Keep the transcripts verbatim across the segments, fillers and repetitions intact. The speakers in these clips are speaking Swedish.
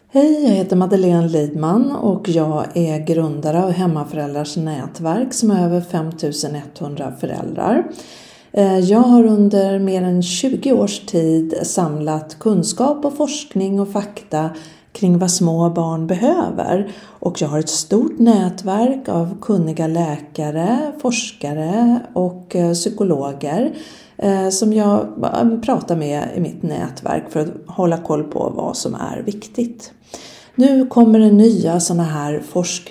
Hej, jag heter Madeleine Lidman och jag är grundare av Hemmaföräldrars nätverk som har över fem tusen etthundra föräldrar. Jag har under mer än tjugo års tid samlat kunskap och forskning och fakta kring vad små barn behöver. Och jag har ett stort nätverk av kunniga läkare, forskare och psykologer som jag pratar med i mitt nätverk för att hålla koll på vad som är viktigt. Nu kommer det nya sådana här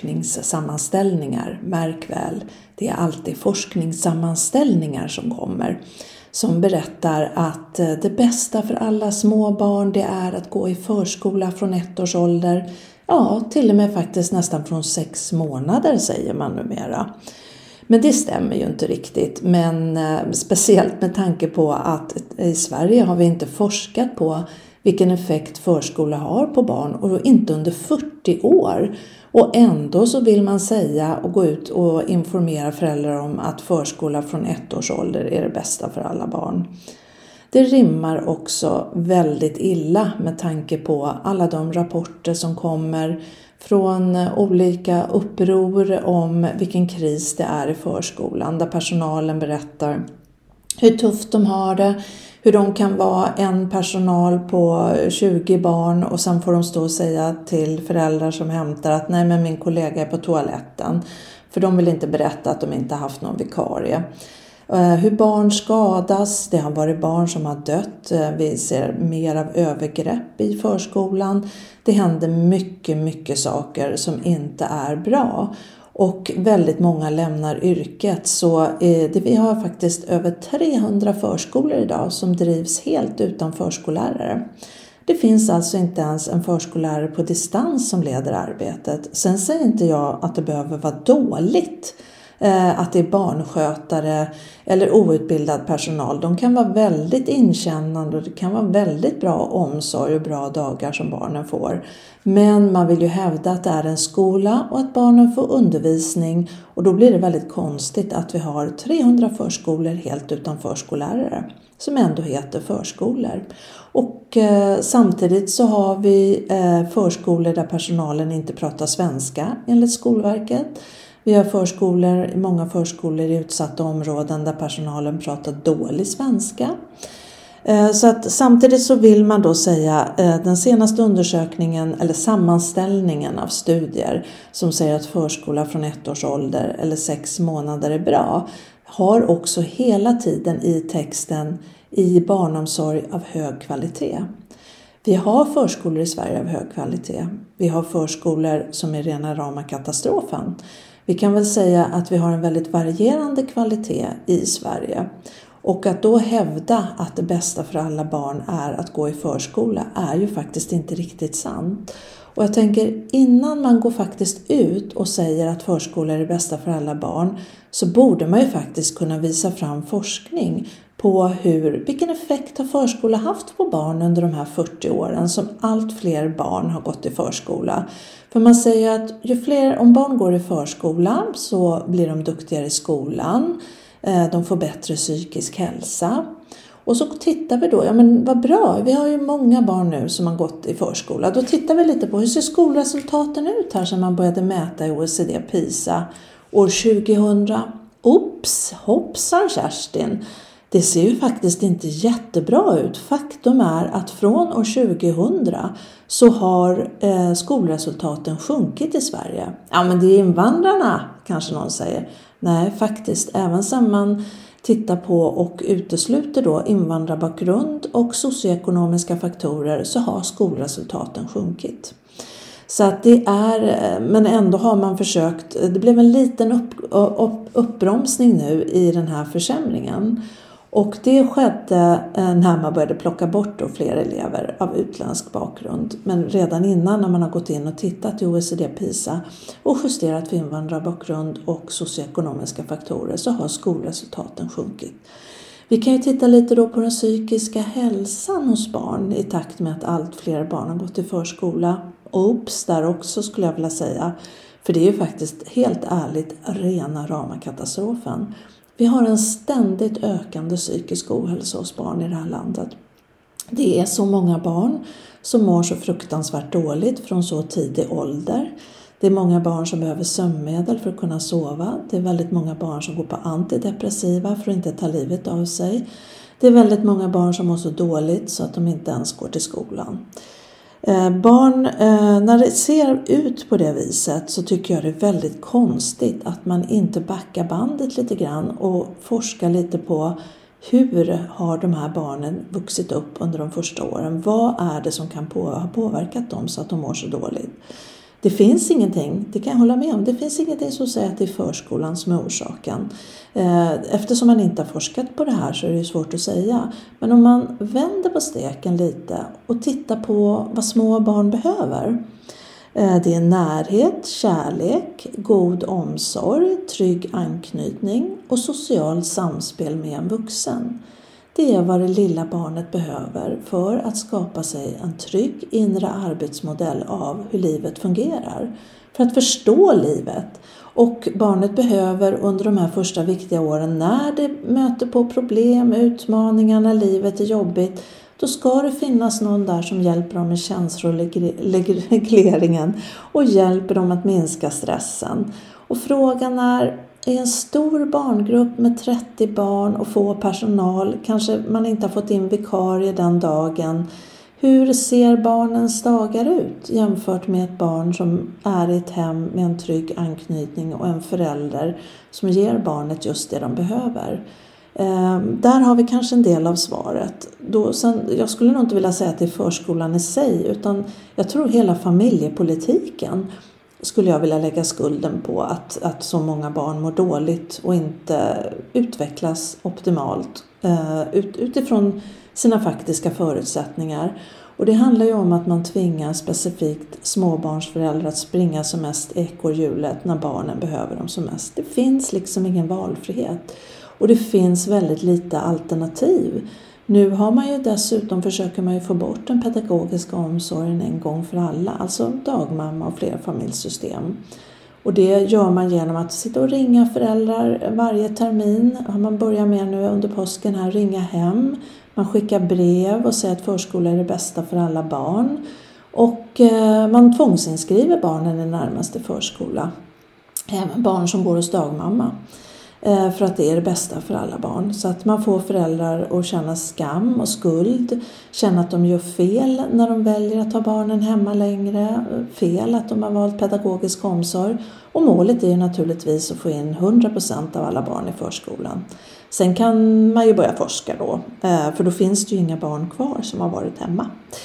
forskningssammanställningar. Märk väl, det är alltid forskningssammanställningar som kommer. Som berättar att det bästa för alla små barn det är att gå i förskola från ett års ålder. Ja, till och med faktiskt nästan från sex månader säger man numera. Men det stämmer ju inte riktigt. Men eh, speciellt med tanke på att i Sverige har vi inte forskat på vilken effekt förskola har på barn. Och inte under fyrtio år. Och ändå så vill man säga och gå ut och informera föräldrar om att förskola från ett års ålder är det bästa för alla barn. Det rimmar också väldigt illa med tanke på alla de rapporter som kommer från olika uppror om vilken kris det är i förskolan. Där personalen berättar hur tufft de har det. Hur de kan vara en personal på tjugo barn och sen får de stå och säga till föräldrar som hämtar att nej men min kollega är på toaletten. För de vill inte berätta att de inte haft någon vikarie. Hur barn skadas, det har varit barn som har dött. Vi ser mer av övergrepp i förskolan. Det händer mycket, mycket saker som inte är bra. Och väldigt många lämnar yrket. Så det, vi har faktiskt över trehundra förskolor idag som drivs helt utan förskollärare. Det finns alltså inte ens en förskollärare på distans som leder arbetet. Sen säger inte jag att det behöver vara dåligt. Att det är barnskötare eller outbildad personal. De kan vara väldigt inkännande och det kan vara väldigt bra omsorg och bra dagar som barnen får. Men man vill ju hävda att det är en skola och att barnen får undervisning. Och då blir det väldigt konstigt att vi har trehundra förskolor helt utan förskollärare. Som ändå heter förskolor. Och eh, samtidigt så har vi eh, förskolor där personalen inte pratar svenska enligt Skolverket. Vi har förskolor, många förskolor i utsatta områden där personalen pratar dålig svenska. Så att samtidigt så vill man då säga den senaste undersökningen eller sammanställningen av studier som säger att förskola från ett års ålder eller sex månader är bra har också hela tiden i texten i barnomsorg av hög kvalitet. Vi har förskolor i Sverige av hög kvalitet. Vi har förskolor som är rena rama katastrofen. Vi kan väl säga att vi har en väldigt varierande kvalitet i Sverige. Och att då hävda att det bästa för alla barn är att gå i förskola är ju faktiskt inte riktigt sant. Och jag tänker innan man går faktiskt ut och säger att förskola är det bästa för alla barn så borde man ju faktiskt kunna visa fram forskning på hur, vilken effekt har förskola haft på barn under de här fyrtio åren som allt fler barn har gått i förskola. För man säger att ju fler, om barn går i förskola så blir de duktigare i skolan, de får bättre psykisk hälsa. Och så tittar vi då, ja men vad bra, vi har ju många barn nu som har gått i förskola. Då tittar vi lite på hur ser skolresultaten ut här som man började mäta i O E C D PISA år tjugohundra. Oops, hoppsan Kerstin. Det ser ju faktiskt inte jättebra ut. Faktum är att från år tjugohundra så har eh, skolresultaten sjunkit i Sverige. Ja men det är invandrarna kanske någon säger. Nej faktiskt, även som man tittar på och utesluter då invandrarbakgrund och socioekonomiska faktorer så har skolresultaten sjunkit. Så att det är, men ändå har man försökt, det blev en liten upp, upp, uppbromsning nu i den här försämringen. Och det skedde när man började plocka bort då fler elever av utländsk bakgrund. Men redan innan när man har gått in och tittat i O E C D PISA och justerat för invandrarbakgrund och socioekonomiska faktorer så har skolresultaten sjunkit. Vi kan ju titta lite då på den psykiska hälsan hos barn i takt med att allt fler barn har gått i förskola. Oops, där också skulle jag vilja säga. För det är ju faktiskt helt ärligt rena rama katastrofen. Vi har en ständigt ökande psykisk ohälsa hos barn i det här landet. Det är så många barn som mår så fruktansvärt dåligt från så tidig ålder. Det är många barn som behöver sömnmedel för att kunna sova. Det är väldigt många barn som går på antidepressiva för att inte ta livet av sig. Det är väldigt många barn som mår så dåligt så att de inte ens går till skolan. Eh, barn, eh, när det ser ut på det viset så tycker jag det är väldigt konstigt att man inte backar bandet lite grann och forskar lite på hur har de här barnen vuxit upp under de första åren. Vad är det som kan på, ha påverkat dem så att de mår så dåligt? Det finns ingenting, det kan jag hålla med om, det finns ingenting som säger att det är förskolan som är orsaken. Eftersom man inte har forskat på det här så är det svårt att säga. Men om man vänder på steken lite och tittar på vad små barn behöver. Det är närhet, kärlek, god omsorg, trygg anknytning och social samspel med en vuxen. Det är vad det lilla barnet behöver för att skapa sig en trygg inre arbetsmodell av hur livet fungerar. För att förstå livet. Och barnet behöver under de här första viktiga åren, när det möter på problem, utmaningar, när livet är jobbigt, då ska det finnas någon där som hjälper dem med känsloregleringen och hjälper dem att minska stressen. Och frågan är, i en stor barngrupp med trettio barn och få personal, kanske man inte har fått in vikarie den dagen. Hur ser barnens dagar ut jämfört med ett barn som är i ett hem med en trygg anknytning och en förälder som ger barnet just det de behöver? Eh, där har vi kanske en del av svaret. Då, sen, jag skulle nog inte vilja säga att det är förskolan i sig, utan jag tror hela familjepolitiken skulle jag vilja lägga skulden på att, att så många barn mår dåligt och inte utvecklas optimalt eh, ut, utifrån sina faktiska förutsättningar. Och det handlar ju om att man tvingar specifikt småbarnsföräldrar att springa som mest ekorrhjulet när barnen behöver dem som mest. Det finns liksom ingen valfrihet och det finns väldigt lite alternativ. Nu har man ju dessutom, försöker man ju få bort den pedagogiska omsorgen en gång för alla, alltså dagmamma och flerfamiljssystem. Och det gör man genom att sitta och ringa föräldrar varje termin. Man börjar med nu under påsken här, ringa hem. Man skickar brev och säger att förskola är det bästa för alla barn. Och man tvångsinskriver barnen i närmaste förskola. Även barn som går hos dagmamma. För att det är det bästa för alla barn. Så att man får föräldrar att känna skam och skuld. Känna att de gör fel när de väljer att ha barnen hemma längre. Fel att de har valt pedagogisk omsorg. Och målet är ju naturligtvis att få in hundra procent av alla barn i förskolan. Sen kan man ju börja forska då. För då finns det ju inga barn kvar som har varit hemma.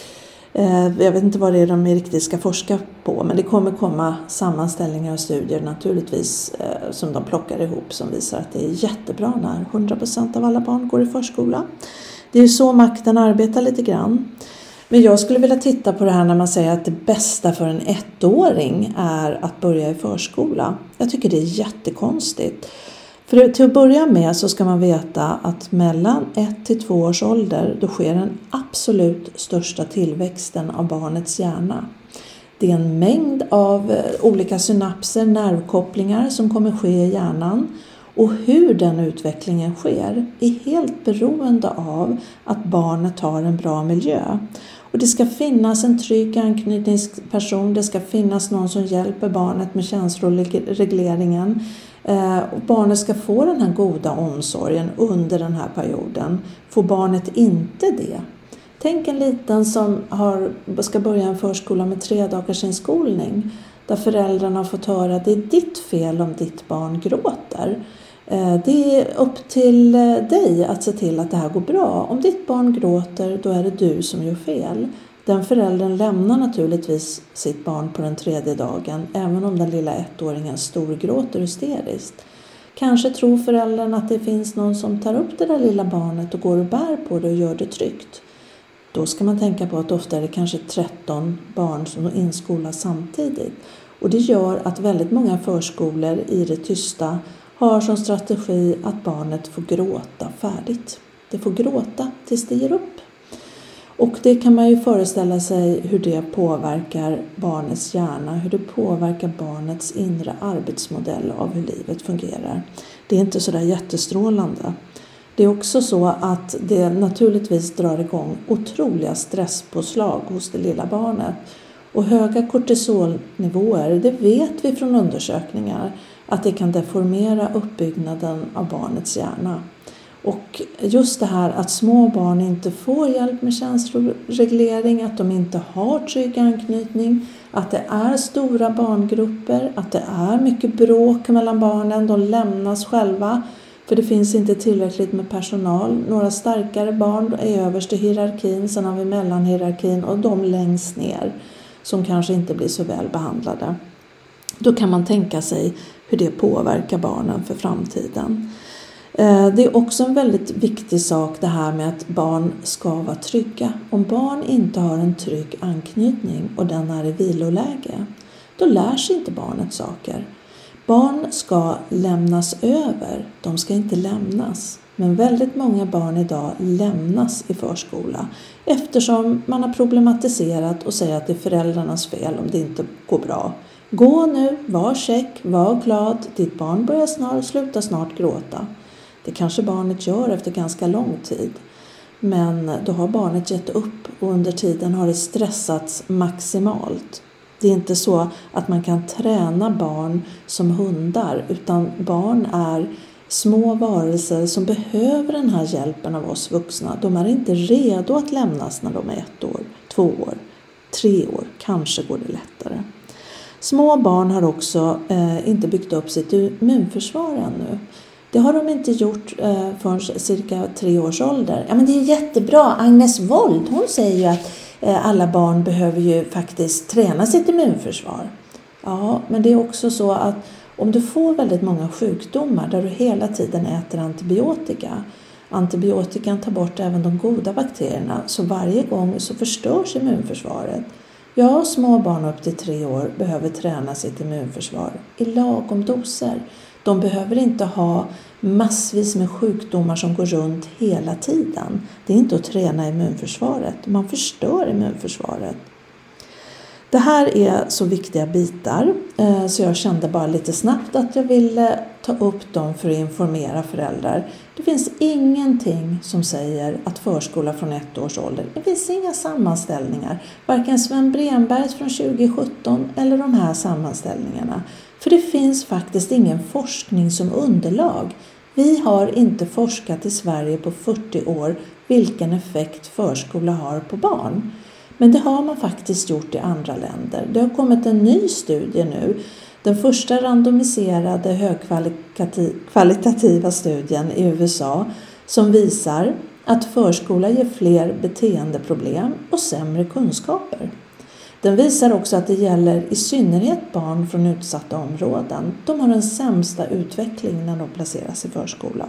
Jag vet inte vad det är de riktigt ska forska på, men det kommer komma sammanställningar och studier naturligtvis som de plockar ihop som visar att det är jättebra när hundra procent av alla barn går i förskola. Det är ju så makten arbetar lite grann. Men jag skulle vilja titta på det här när man säger att det bästa för en ettåring är att börja i förskola. Jag tycker det är jättekonstigt. För till att börja med så ska man veta att mellan ett till två års ålder då sker den absolut största tillväxten av barnets hjärna. Det är en mängd av olika synapser, nervkopplingar som kommer ske i hjärnan. Och hur den utvecklingen sker är helt beroende av att barnet har en bra miljö. Och det ska finnas en trygg anknytningsperson, det ska finnas någon som hjälper barnet med känsloregleringen. Och barnet ska få den här goda omsorgen under den här perioden. Får barnet inte det? Tänk en liten som har, ska börja en förskola med tre dagars inskolning. Där föräldrarna har fått höra att det är ditt fel om ditt barn gråter. Det är upp till dig att se till att det här går bra. Om ditt barn gråter, då är det du som gör fel. Den föräldern lämnar naturligtvis sitt barn på den tredje dagen, även om den lilla ettåringen storgråter hysteriskt. Kanske tror föräldern att det finns någon som tar upp det där lilla barnet och går och bär på det och gör det tryggt. Då ska man tänka på att ofta är det kanske tretton barn som inskolas samtidigt. Och det gör att väldigt många förskolor i det tysta har som strategi att barnet får gråta färdigt. Det får gråta tills det ger upp. Och det kan man ju föreställa sig hur det påverkar barnets hjärna, hur det påverkar barnets inre arbetsmodell av hur livet fungerar. Det är inte så där jättestrålande. Det är också så att det naturligtvis drar igång otroliga stresspåslag hos det lilla barnet. Och höga kortisolnivåer, det vet vi från undersökningar att det kan deformera uppbyggnaden av barnets hjärna. Och just det här att små barn inte får hjälp med känsloreglering, att de inte har trygg anknytning, att det är stora barngrupper, att det är mycket bråk mellan barnen, de lämnas själva för det finns inte tillräckligt med personal. Några starkare barn är överst i hierarkin, sen har vi mellanhierarkin och de längst ner som kanske inte blir så väl behandlade. Då kan man tänka sig hur det påverkar barnen för framtiden. Det är också en väldigt viktig sak det här med att barn ska vara trygga. Om barn inte har en trygg anknytning och den är i viloläge, då lär sig inte barnet saker. Barn ska lämnas över, de ska inte lämnas. Men väldigt många barn idag lämnas i förskola eftersom man har problematiserat och säger att det är föräldrarnas fel om det inte går bra. Gå nu, var check, var glad, ditt barn börjar snart, sluta snart gråta. Det kanske barnet gör efter ganska lång tid. Men då har barnet gett upp och under tiden har det stressats maximalt. Det är inte så att man kan träna barn som hundar, utan barn är små varelser som behöver den här hjälpen av oss vuxna. De är inte redo att lämnas när de är ett år, två år, tre år. Kanske går det lättare. Små barn har också eh, inte byggt upp sitt immunförsvar ännu. Det har de inte gjort eh, förrän cirka tre års ålder. Ja, men det är jättebra. Agnes Wold, hon säger ju att eh, alla barn behöver ju faktiskt träna sitt immunförsvar. Ja, men det är också så att om du får väldigt många sjukdomar där du hela tiden äter antibiotika. Antibiotikan tar bort även de goda bakterierna, så varje gång så förstörs immunförsvaret. Ja, små barn upp till tre år behöver träna sitt immunförsvar i lagom doser. De behöver inte ha massvis med sjukdomar som går runt hela tiden. Det är inte att träna immunförsvaret. Man förstör immunförsvaret. Det här är så viktiga bitar så jag kände bara lite snabbt att jag ville ta upp dem för att informera föräldrar. Det finns ingenting som säger att förskola från ett års ålder. Det finns inga sammanställningar. Varken Sven Brembergs från tjugo sjutton eller de här sammanställningarna. För det finns faktiskt ingen forskning som underlag. Vi har inte forskat i Sverige på fyrtio år vilken effekt förskola har på barn. Men det har man faktiskt gjort i andra länder. Det har kommit en ny studie nu. Den första randomiserade högkvalitativa studien i U S A som visar att förskola ger fler beteendeproblem och sämre kunskaper. Den visar också att det gäller i synnerhet barn från utsatta områden. De har den sämsta utvecklingen när de placeras i förskola.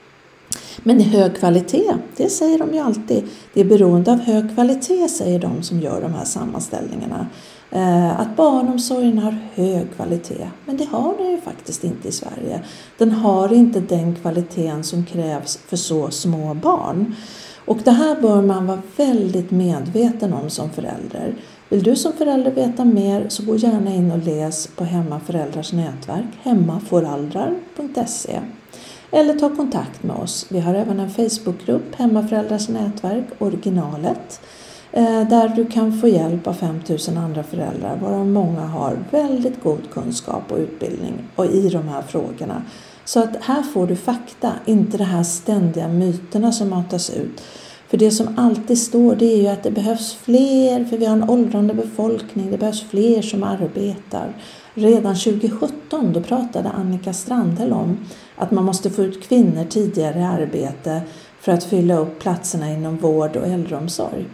Men hög kvalitet, det säger de ju alltid. Det är beroende av hög kvalitet, säger de som gör de här sammanställningarna. Eh, att barnomsorgen har hög kvalitet. Men det har den ju faktiskt inte i Sverige. Den har inte den kvaliteten som krävs för så små barn. Och det här bör man vara väldigt medveten om som förälder. Vill du som förälder veta mer så gå gärna in och läs på Hemmaföräldrars nätverk, hemmaföraldrar punkt se. Eller ta kontakt med oss. Vi har även en Facebookgrupp, Hemmaföräldrars nätverk, originalet. Där du kan få hjälp av fem tusen andra föräldrar, varav många har väldigt god kunskap och utbildning och i de här frågorna. Så att här får du fakta, inte de här ständiga myterna som matas ut. För det som alltid står, det är ju att det behövs fler, för vi har en åldrande befolkning, det behövs fler som arbetar. Redan tjugo sjutton då pratade Annika Strandhäll om att man måste få ut kvinnor tidigare i arbete för att fylla upp platserna inom vård och äldreomsorg.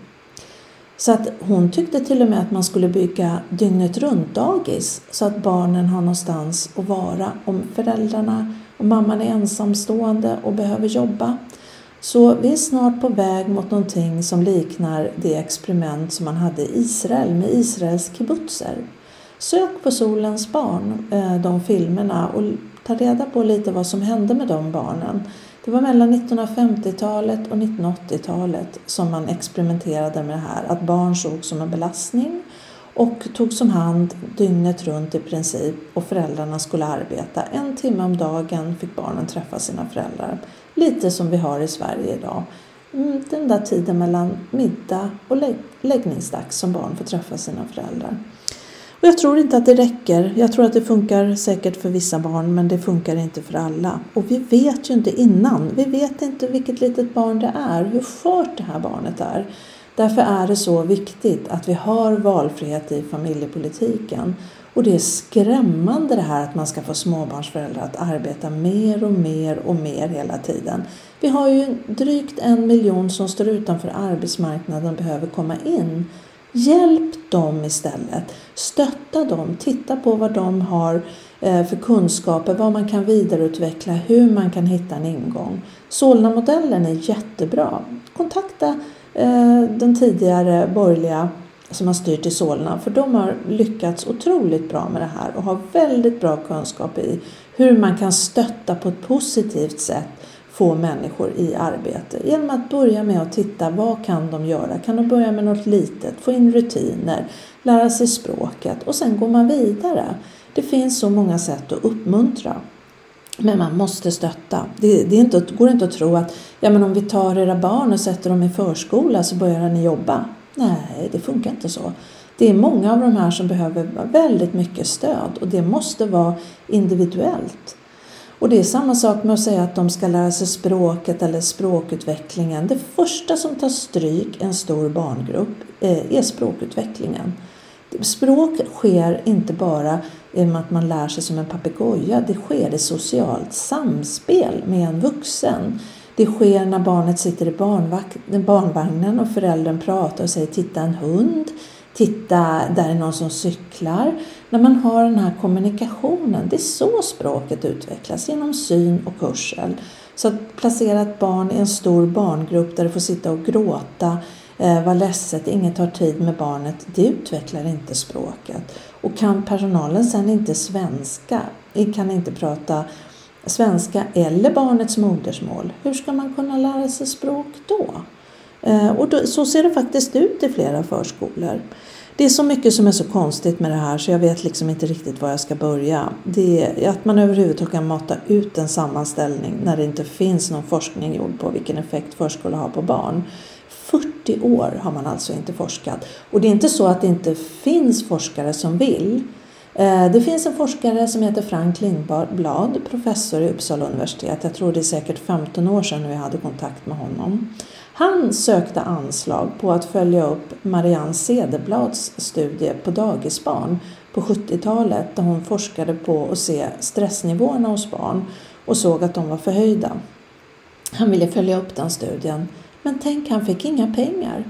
Så att hon tyckte till och med att man skulle bygga dygnet runt dagis så att barnen har någonstans att vara om föräldrarna och mamman är ensamstående och behöver jobba. Så vi är snart på väg mot någonting som liknar det experiment som man hade i Israel med Israels kibbutzer. Sök på Solens barn, de filmerna, och ta reda på lite vad som hände med de barnen. Det var mellan nittonhundrafemtiotalet och nittonhundraåttiotalet som man experimenterade med det här. Att barn såg som en belastning och tog som hand dygnet runt i princip. Och föräldrarna skulle arbeta. En timme om dagen fick barnen träffa sina föräldrar. Lite som vi har i Sverige idag. Den där tiden mellan middag och lägg- läggningsdags som barn får träffa sina föräldrar. Och jag tror inte att det räcker. Jag tror att det funkar säkert för vissa barn, men det funkar inte för alla. Och vi vet ju inte innan. Vi vet inte vilket litet barn det är, hur skört det här barnet är. Därför är det så viktigt att vi har valfrihet i familjepolitiken. Och det är skrämmande det här att man ska få småbarnsföräldrar att arbeta mer och mer och mer hela tiden. Vi har ju drygt en miljon som står utanför arbetsmarknaden och behöver komma in. Hjälp dem istället. Stötta dem. Titta på vad de har för kunskaper, vad man kan vidareutveckla, hur man kan hitta en ingång. Solna-modellen är jättebra. Kontakta den tidigare borgerliga som har styrt i Solna, för de har lyckats otroligt bra med det här och har väldigt bra kunskap i hur man kan stötta på ett positivt sätt få människor i arbete. Genom att börja med att titta, vad kan de göra? Kan de börja med något litet, få in rutiner, lära sig språket och sen går man vidare. Det finns så många sätt att uppmuntra. Men man måste stötta. Det, det, är inte, det går inte att tro att ja, men om vi tar era barn och sätter dem i förskola så börjar ni jobba. Nej, det funkar inte så. Det är många av de här som behöver väldigt mycket stöd och det måste vara individuellt. Och det är samma sak med att säga att de ska lära sig språket eller språkutvecklingen. Det första som tar stryk en stor barngrupp är språkutvecklingen. Språk sker inte bara genom att man lär sig som en papegoja. Det sker i socialt samspel med en vuxen. Det sker när barnet sitter i barnvagnen och föräldern pratar och säger titta en hund, titta där är någon som cyklar. När man har den här kommunikationen, det är så språket utvecklas genom syn och hörsel. Så att placera ett barn i en stor barngrupp där det får sitta och gråta, eh, vara ledset, inget tar tid med barnet, det utvecklar inte språket. Och kan personalen sen inte svenska, kan inte prata svenska eller barnets modersmål, hur ska man kunna lära sig språk då? Eh, och då, så ser det faktiskt ut i flera förskolor. Det är så mycket som är så konstigt med det här så jag vet liksom inte riktigt var jag ska börja. Det är att man överhuvudtaget kan mata ut en sammanställning när det inte finns någon forskning gjord på vilken effekt förskola har på barn. fyrtio år har man alltså inte forskat. Och det är inte så att det inte finns forskare som vill. Det finns en forskare som heter Frank Lindblad, professor i Uppsala universitet. Jag tror det är säkert femton år sedan vi hade kontakt med honom. Han sökte anslag på att följa upp Marianne Cederblads studie på dagisbarn på sjuttiotalet där hon forskade på att se stressnivåerna hos barn och såg att de var förhöjda. Han ville följa upp den studien, men tänk, han fick inga pengar.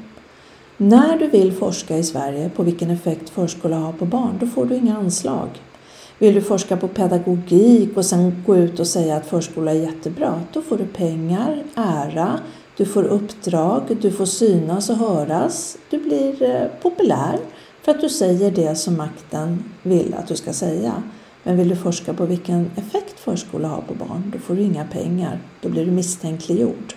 När du vill forska i Sverige på vilken effekt förskola har på barn, då får du inga anslag. Vill du forska på pedagogik och sen gå ut och säga att förskola är jättebra, då får du pengar, ära, du får uppdrag, du får synas och höras. Du blir populär för att du säger det som makten vill att du ska säga. Men vill du forska på vilken effekt förskola har på barn, då får du inga pengar. Då blir du misstänkliggjord.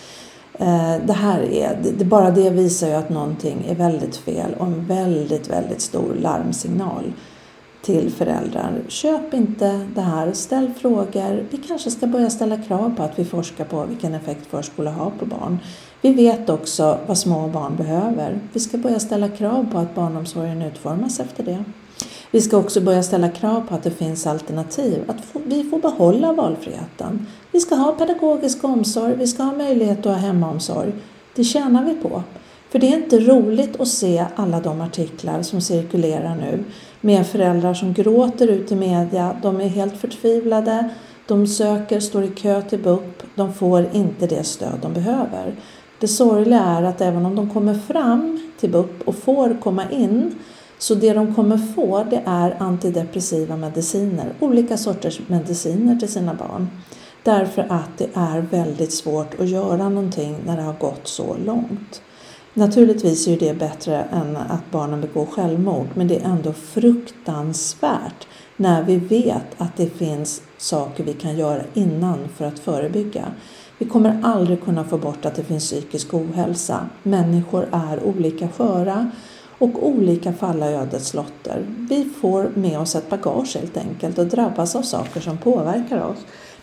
Det här är, det, bara det visar ju att någonting är väldigt fel och en väldigt, väldigt stor larmsignal till föräldrar. Köp inte det här, ställ frågor. Vi kanske ska börja ställa krav på att vi forskar på vilken effekt förskola har på barn. Vi vet också vad små barn behöver. Vi ska börja ställa krav på att barnomsorgen utformas efter det. Vi ska också börja ställa krav på att det finns alternativ, att vi får behålla valfriheten. Vi ska ha pedagogisk omsorg, vi ska ha möjlighet att ha hemmaomsorg. Det tjänar vi på. För det är inte roligt att se alla de artiklar som cirkulerar nu med föräldrar som gråter ut i media. De är helt förtvivlade, de söker, står i kö till B U P, de får inte det stöd de behöver. Det sorgliga är att även om de kommer fram till B U P och får komma in, så det de kommer få, det är antidepressiva mediciner, olika sorters mediciner till sina barn. Därför att det är väldigt svårt att göra någonting när det har gått så långt. Naturligtvis är det bättre än att barnen begår självmord, men det är ändå fruktansvärt när vi vet att det finns saker vi kan göra innan för att förebygga. Vi kommer aldrig kunna få bort att det finns psykisk ohälsa. Människor är olika sköra och olika falla ödets lotter. Vi får med oss ett bagage helt enkelt och drabbas av saker som påverkar oss.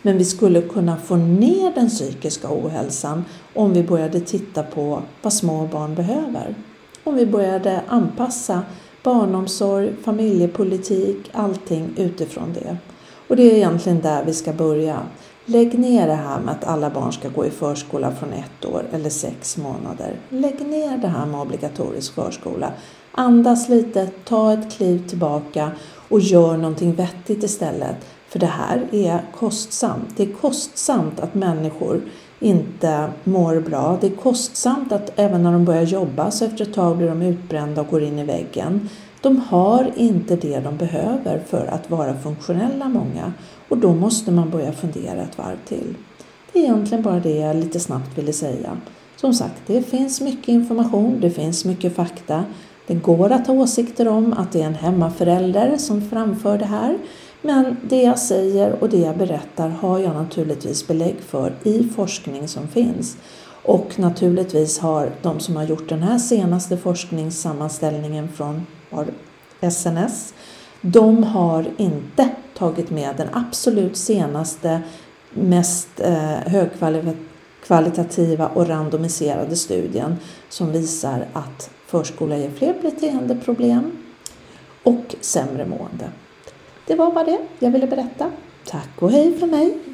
Men vi skulle kunna få ner den psykiska ohälsan om vi började titta på vad små barn behöver. Om vi började anpassa barnomsorg, familjepolitik, allting utifrån det. Och det är egentligen där vi ska börja. Lägg ner det här med att alla barn ska gå i förskola från ett år eller sex månader. Lägg ner det här med obligatorisk förskola. Andas lite, ta ett kliv tillbaka och gör någonting vettigt istället. För det här är kostsamt. Det är kostsamt att människor inte mår bra. Det är kostsamt att även när de börjar jobba så efter ett tag blir de utbrända och går in i väggen. De har inte det de behöver för att vara funktionella många. Och då måste man börja fundera ett varv till. Det är egentligen bara det jag lite snabbt ville säga. Som sagt, det finns mycket information, det finns mycket fakta. Det går att ha åsikter om att det är en hemmaförälder som framför det här. Men det jag säger och det jag berättar har jag naturligtvis belägg för i forskning som finns. Och naturligtvis har de som har gjort den här senaste forskningssammanställningen från S N S, de har inte tagit med den absolut senaste, mest eh, högkvalitativa och randomiserade studien som visar att förskola ger fler beteendeproblem och sämre mående. Det var bara det jag ville berätta. Tack och hej från mig.